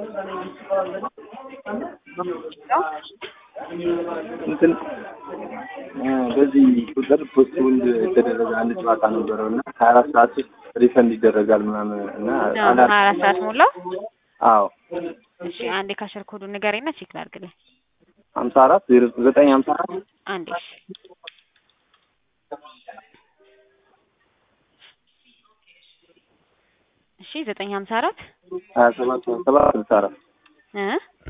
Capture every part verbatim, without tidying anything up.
እንትን በዚህ ቁጥር ፖስቱን ተደረገ አንድ ጨዋታ ነበረውና ሃያ አራት ሰዓት ውስጥ ሪፈንድ ይደረጋል ምናምን እና ሃያ አራት ሰዓት ሞላው? አዎ። እሺ አንዴ ካሸር ኮዱን ንገረኝና ቼክ ላድርግልኝ። ሃምሳ አራት ዜሮ ዘጠኝ ሃምሳ አራት አንዴ እሺ ዘጠኝ ሃምሳ አራት ሀያ ሰባት ሀያ ሰባት ስልሳ አራት እ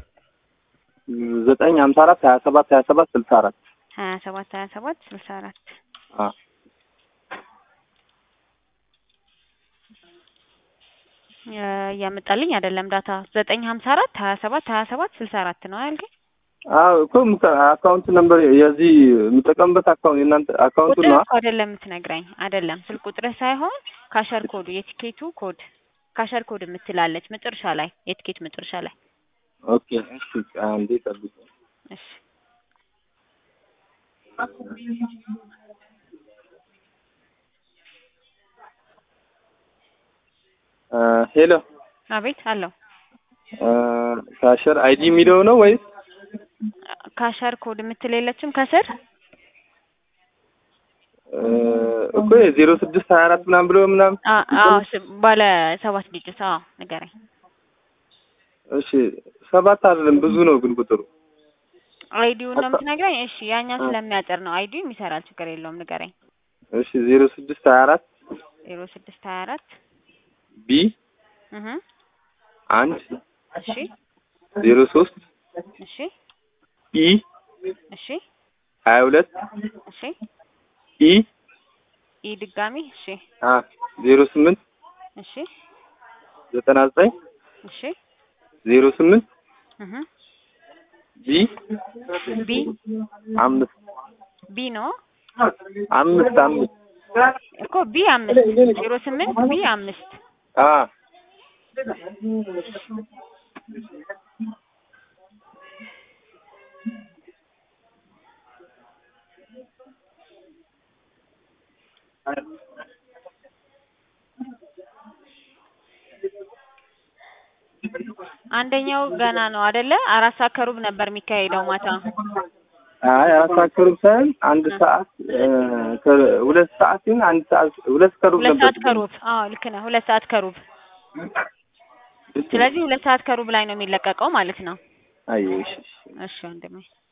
ዘጠኝ ሃምሳ አራት ሀያ ሰባት ሀያ ሰባት ስልሳ አራት ሀያ ሰባት ሀያ ሰባት ስልሳ አራት አ ያመጣልኝ አይደለም ዳታ ዘጠኝ ሃምሳ አራት ሀያ ሰባት ሀያ ሰባት ስልሳ አራት ነው ያልከኝ? አዎ እኮ አካውንት ነምበር የዚህ የምጠቀምበት አካውንት የእናንተ አካውንቱ ነው አይደለም የምትነግረኝ አይደለም ስልክ ቁጥርህ ሳይሆን ካሸር ኮዱ የቲኬቱ ኮድ ካሸር ኮድ የምትላለች መጨረሻ ላይ የቲኬት መጨረሻ ላይ ኦኬ እሺ አንዴ ጠብቁ እሺ ሄሎ አቤት አለው ካሸር አይዲ የሚለው ነው ወይስ ካሸር ኮድ የምትለለችም ከስር እኮ ዜሮ ስድስት ሀያ አራት ምናምን ብሎ ምናምን አዎ ባለ ሰባት ዲጂት አዎ ንገረኝ እሺ ሰባት አይደለም ብዙ ነው ግን ቁጥሩ አይዲውን ነው የምትነግረኝ እሺ ያኛው ስለሚያጠር ነው አይዲው የሚሰራል ችግር የለውም ንገረኝ እሺ ዜሮ ስድስት ሀያ አራት ዜሮ ስድስት ሀያ አራት ቢ እህ አንድ እሺ ዜሮ ሶስት እሺ ኢ እሺ ሀያ ሁለት እሺ ኢ ኢ ድጋሚ እሺ አ ዜሮ ስምንት እሺ ዘጠና ዘጠኝ እሺ ዜሮ ስምንት እህ ቢ ቢ አምስት ቢ ነው አምስት አምስት እኮ ቢ አምስት ዜሮ ስምንት ቢ አምስት አ አንደኛው ገና ነው አይደለ አራት ሰዓት ከሩብ ነበር የሚካሄደው ማታ አይ አራት ሰዓት ከሩብ ሳይሆን አንድ ሰዓት ሁለት ሰዓት ግን አንድ ሰዓት ሁለት ከሩብ ነበር ሁለት ሰዓት ከሩብ አዎ ልክ ነህ ሁለት ሰዓት ከሩብ ስለዚህ ሁለት ሰዓት ከሩብ ላይ ነው የሚለቀቀው ማለት ነው አይ እሺ እሺ ወንድሜ